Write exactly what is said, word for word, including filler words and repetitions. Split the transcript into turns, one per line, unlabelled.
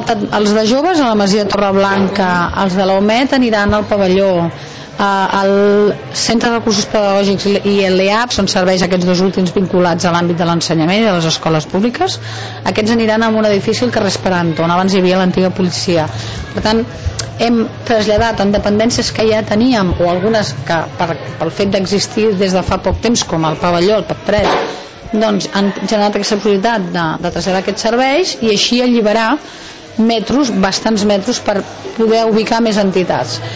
Els de joves a la Masia de Torreblanca, els de l'Omet aniran al pavelló, el Centre de Recursos Pedagògics i l'E A P, són serveis aquests dos últims vinculats a l'àmbit de l'ensenyament i de les escoles públiques. Aquests aniran a un edifici al carrer Esperanto, on abans hi havia l'antiga policia. Per tant, hem traslladat en dependències que ja teníem, o algunes que per, pel fet d'existir des de fa poc temps, com el pavelló, el P E P tres, doncs han generat aquesta possibilitat de, de traslladar aquests serveis i així alliberar metros, bastants metros, per poder ubicar més entitats.